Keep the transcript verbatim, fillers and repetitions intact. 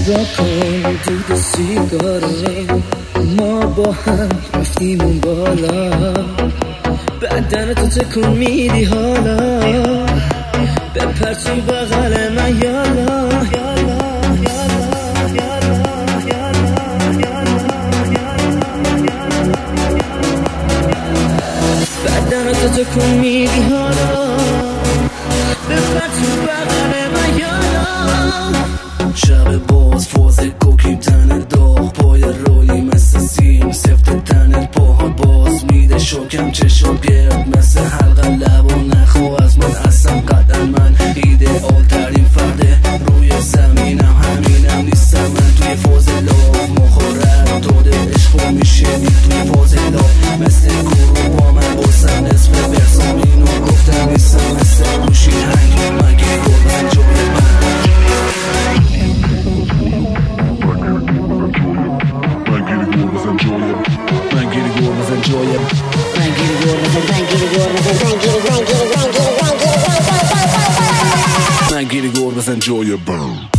نگاه کن دود سیگاره، ما با هم رفتیم اون بالا، بدن تو تکون میدی حالا، بپر تو بغل من یالا یالا بدن تو تکون میدی حالا، بپر تو بغل من یالا. شب باز فاز کوکیم تنت داغ، پای روی مثل سیم سفت تنت پاها باز میده شکم چشم گرد مثل حلقه لبا نخوا از من اصلا قطعا من ایدئال ترین فرده روی زمینم، همینم نیستم من توی فاز لاف مخورد داده عشقو میشه دید توی فاز لاف مثل گروه با من باسم نصف برسامینو گفتم نیستم مثل گوشی هنگ مگه گفتن جای من Enjoy it, burn.